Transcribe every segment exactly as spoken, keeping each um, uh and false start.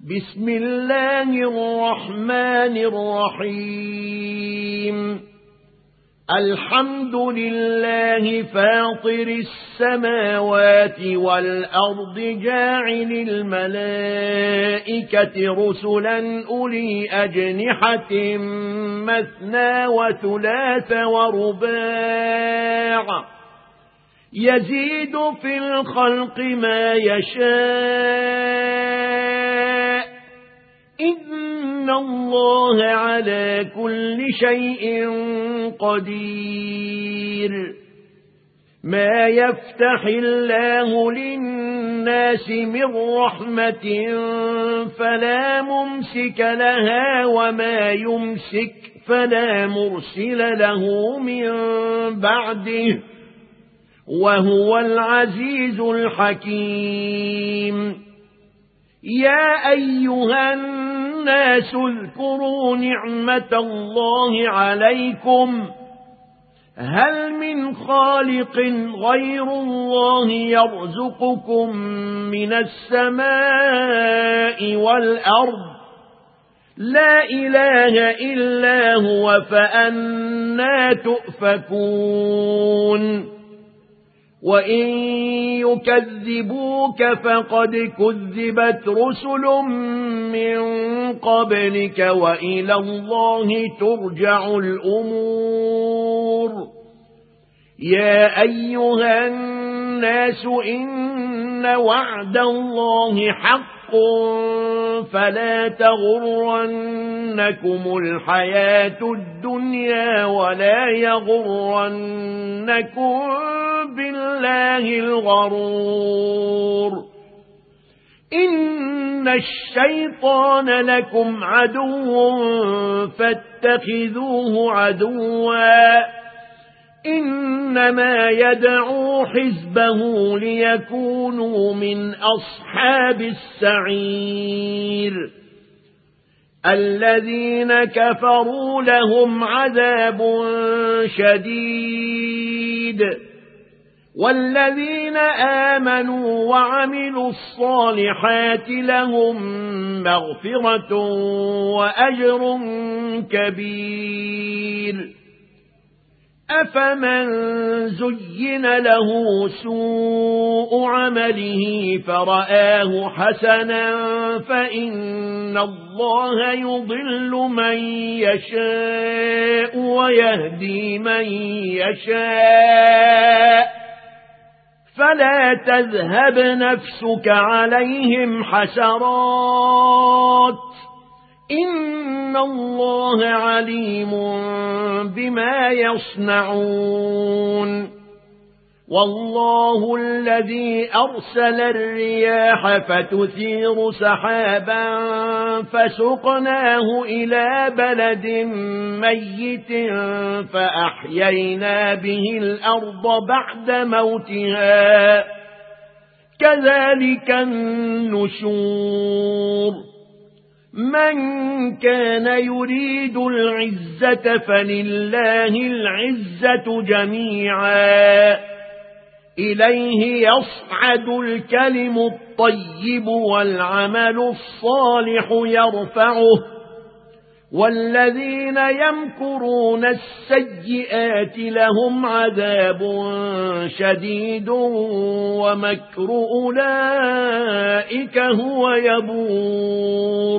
بسم الله الرحمن الرحيم الحمد لله فاطر السماوات والأرض جاعل الملائكة رسلا أولي أجنحة مثنى وثلاث ورباع يزيد في الخلق ما يشاء إن الله على كل شيء قدير ما يفتح الله للناس من رحمة فلا ممسك لها وما يمسك فلا مرسل له من بعده وهو العزيز الحكيم يا أيها الناس اذكروا نعمة الله عليكم هل من خالق غير الله يرزقكم من السماء والأرض لا إله إلا هو فأنى تؤفكون وإن يكذبوك فقد كذبت رسل من قبلك وإلى الله ترجع الأمور يا أيها الناس إن وعد الله حق فلا تغرنكم الحياة الدنيا ولا يغرنكم بالله الغرور إن الشيطان لكم عدو فاتخذوه عدوا إنما يدعو حزبه ليكونوا من أصحاب السعير الذين كفروا لهم عذاب شديد والذين آمنوا وعملوا الصالحات لهم مغفرة وأجر كبير أفمن زين له سوء عمله فرآه حسنا فإن الله يضل من يشاء ويهدي من يشاء فلا تذهب نفسك عليهم حسرات إن الله عليم بما يصنعون والله الذي أرسل الرياح فتثير سحابا فسقناه إلى بلد ميت فأحيينا به الأرض بعد موتها كذلك النشور من كان يريد العزة فلله العزة جميعا إليه يصعد الكلم الطيب والعمل الصالح يرفعه والذين يمكرون السيئات لهم عذاب شديد ومكر أولئك هو يبور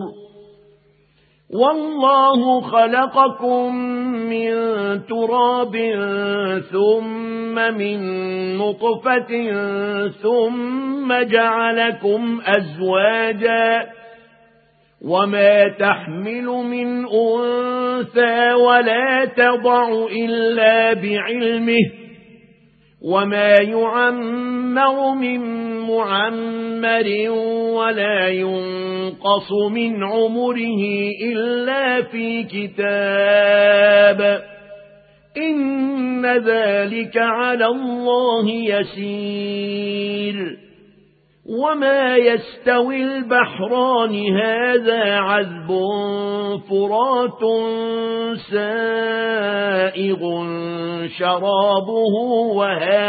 والله خلقكم من تراب ثم من نطفة ثم جعلكم أزواجا وما تحمل من أنثى ولا تضع إلا بعلمه وما يعمر من معمر ولا ينقص من عمره إلا في كتاب إن ذلك على الله يسير وما يستوي البحران هذا عذب فرات سائغ شرابه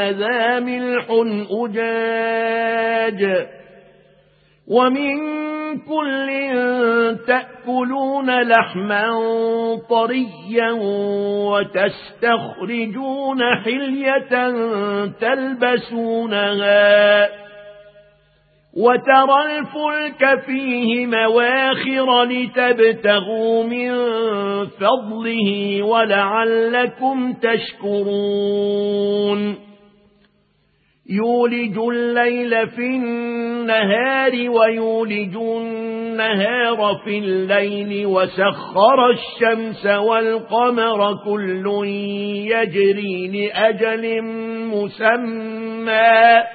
وهذا ملح أجاج ومن كل تأكلون لحما طريا وتستخرجون حلية تلبسونها وترى الفلك فيه مواخر لتبتغوا من فضله ولعلكم تشكرون يولج الليل في النهار ويولج النهار في الليل وسخر الشمس والقمر كل يجري لأجل مسمى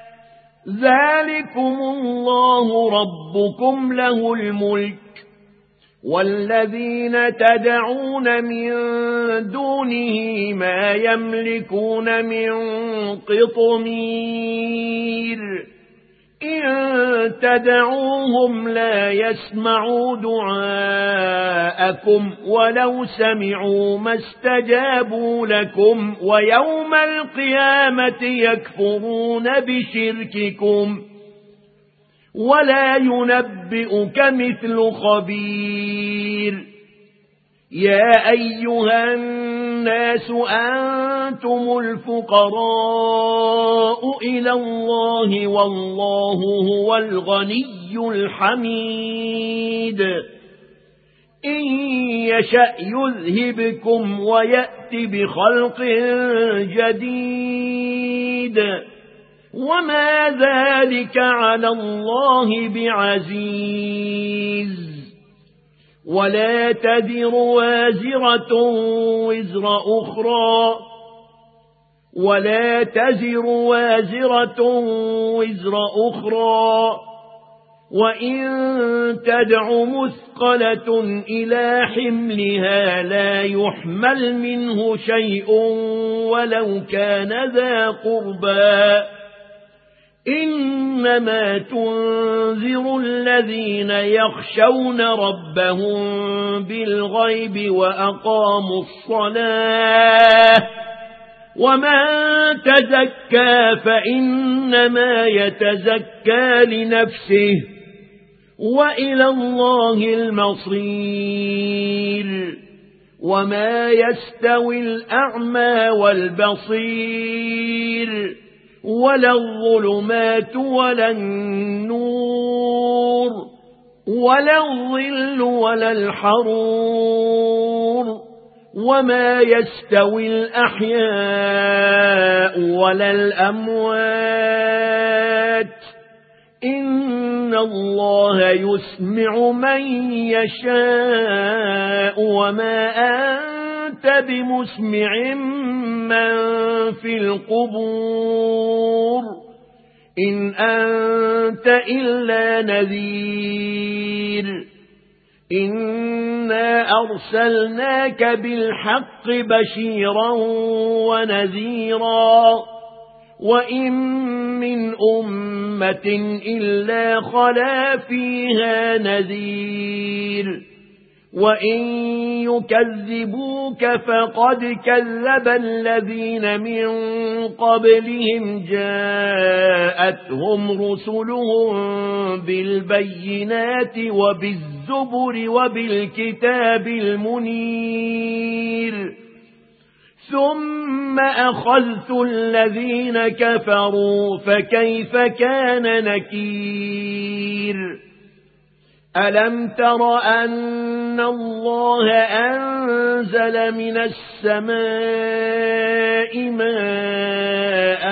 ذلكم الله ربكم له الملك والذين تدعون من دونه ما يملكون من قطمير إن تدعوهم لا يسمعوا دعاءكم ولو سمعوا ما استجابوا لكم ويوم القيامة يكفرون بشرككم ولا ينبئك مثل خبير يا أيها الناس أنتم الفقراء إلى الله والله هو الغني الحميد إن يشأ يذهبكم ويأت بخلق جديد وما ذلك على الله بعزيز ولا تذر وازرة وزر أخرى ولا تزر وازرة وزر أخرى وإن تدع مثقلة إلى حملها لا يحمل منه شيء ولو كان ذا قربى إنما تنذر الذين يخشون ربهم بالغيب وأقاموا الصلاة ومن تزكى فإنما يتزكى لنفسه وإلى الله المصير وما يستوي الأعمى والبصير ولا الظلمات ولا النور ولا الظل ولا الحرور وما يستوي الأحياء ولا الأموات إن الله يسمع من يشاء وما أنت بمسمع من في القبور إن أنت إلا نذير إنا أرسلناك بالحق بشيرا ونذيرا وإن من أمة إلا خلا فيها نذير وإن يكذبوك فقد كذب الذين من قبلهم جاءتهم رسلهم بالبينات وبالزبر وبالكتاب المنير ثم أخذت الذين كفروا فكيف كان نكير ألم تر أن الله أنزل من السماء ماء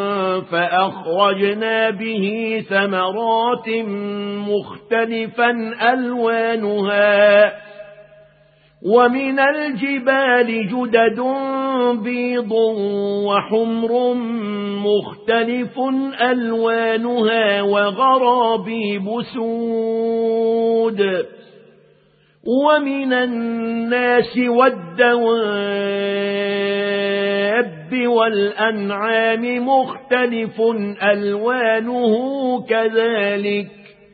فأخرجنا به ثمرات مختلفا ألوانها ومن الجبال جدد بيض وحمر مختلف ألوانها وغرابيب سود ومن الناس والدواب والأنعام مختلف ألوانه كذلك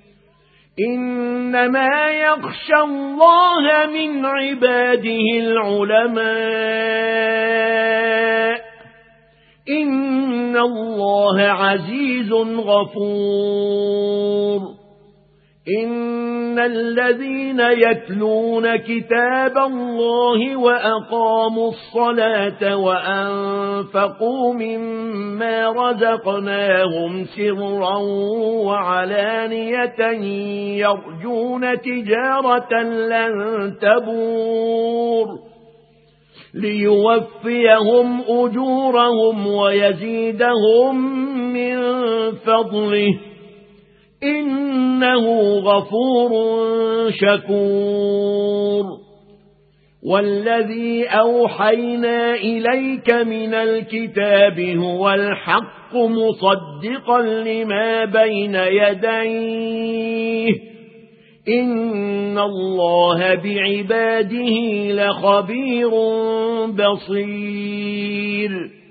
إنما يخشى الله من عباده العلماء إن الله عزيز غفور إن الذين يتلون كتاب الله وأقاموا الصلاة وأنفقوا مما رزقناهم سرا وعلانية يرجون تجارة لن تبور ليوفيهم أجورهم ويزيدهم من فضله إنه غفور شكور والذي أوحينا إليك من الكتاب هو الحق مصدقا لما بين يديه إن الله بعباده لخبير بصير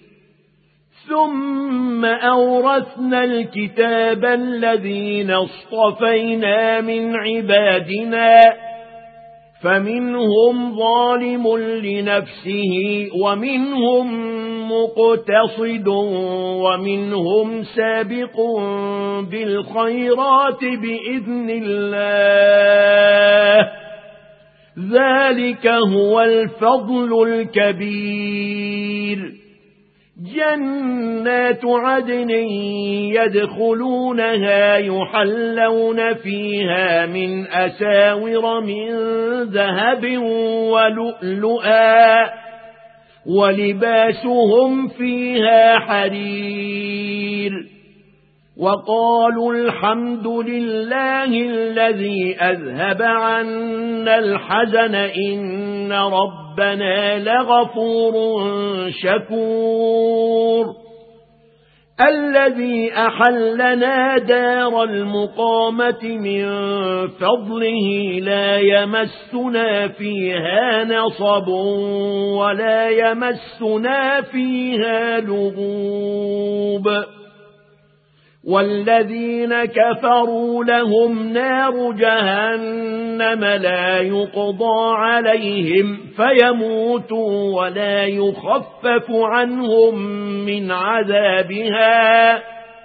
ثم أورثنا الكتاب الذين اصطفينا من عبادنا فمنهم ظالم لنفسه ومنهم مقتصد ومنهم سابق بالخيرات بإذن الله ذلك هو الفضل الكبير جنات عدن يدخلونها يحلون فيها من أساور من ذهب ولؤلؤا ولباسهم فيها حرير وقالوا الحمد لله الذي أذهب عنا الحزن إن ربنا لغفور شكور الذي أحلنا دار المقامة من فضله لا يمسنا فيها نصب ولا يمسنا فيها لغوب والذين كفروا لهم نار جهنم لا يقضى عليهم فيموتوا ولا يخفف عنهم من عذابها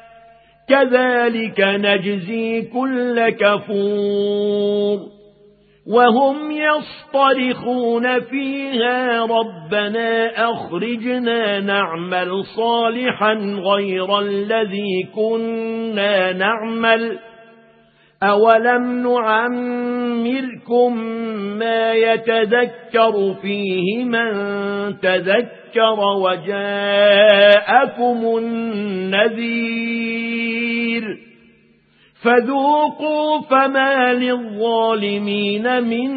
كذلك نجزي كل كفور وهم يصطرخون فيها ربنا أخرجنا نعمل صالحا غير الذي كنا نعمل أولم نعمركم ما يتذكر فيه من تذكر وجاءكم النذير فذوقوا فما للظالمين من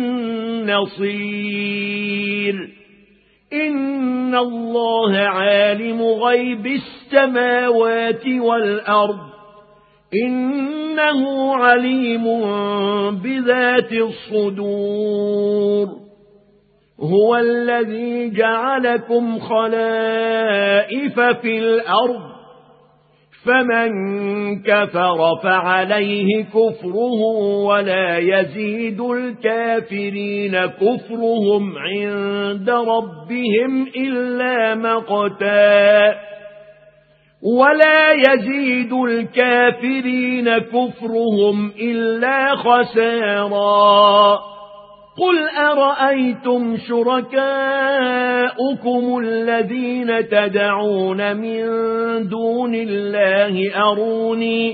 نصير إن الله عالم غيب السماوات والأرض إنه عليم بذات الصدور هو الذي جعلكم خلائف في الأرض فمن كفر فعليه كفره ولا يزيد الكافرين كفرهم عند ربهم إلا مقتا ولا يزيد الكافرين كفرهم إلا خسارا قل أرأيتم شركاؤكم الذين تدعون من دون الله أروني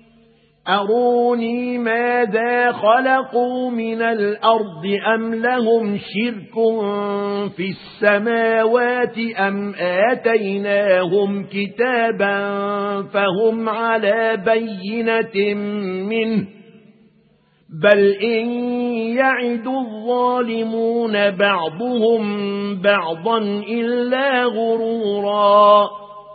أروني ماذا خلقوا من الأرض أم لهم شرك في السماوات أم آتيناهم كتابا فهم على بينة منه بل إن يعد الظالمون بعضهم بعضا إلا غرورا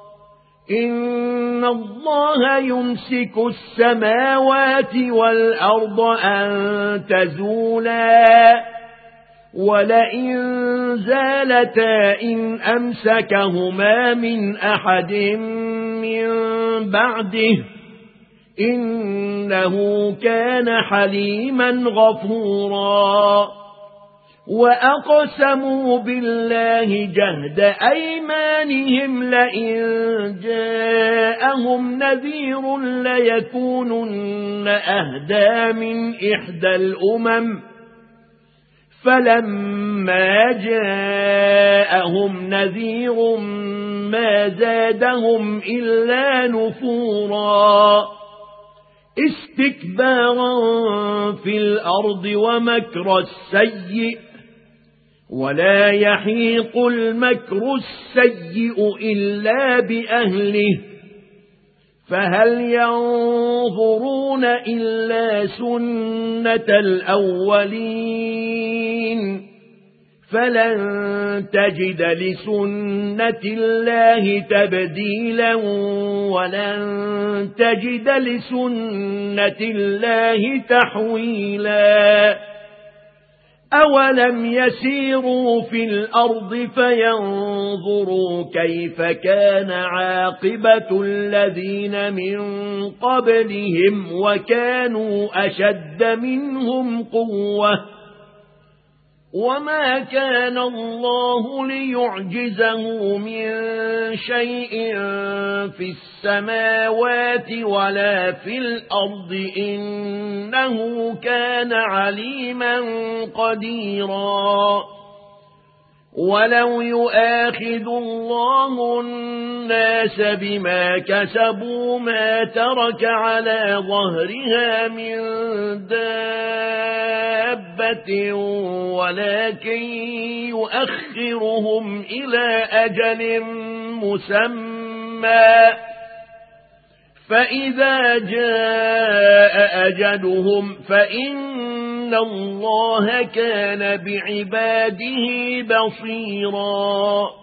إن الله يمسك السماوات والأرض أن تزولا ولئن زالتا إن أمسكهما من أحد من بعده إنه كان حليما غفورا وأقسموا بالله جهد أيمانهم لئن جاءهم نذير ليكونن أهدى من إحدى الأمم فلما جاءهم نذير ما زادهم إلا نفورا استكبارا في الأرض ومكر السيء ولا يحيق المكر السيء إلا بأهله فهل ينظرون إلا سنة الأولين فلن تجد لسنة الله تبديلا ولن تجد لسنة الله تحويلا أولم يسيروا في الأرض فينظروا كيف كان عاقبة الذين من قبلهم وكانوا أشد منهم قوة وما كان الله ليعجزه من شيء في السماوات ولا في الأرض إنه كان عليما قديرا ولو يؤاخذ الله الناس بما كسبوا ما ترك على ظهرها من دابة ولكن يؤخرهم إلى أجل مسمى فإذا جاء أجلهم فإن الله كان بعباده بصيرا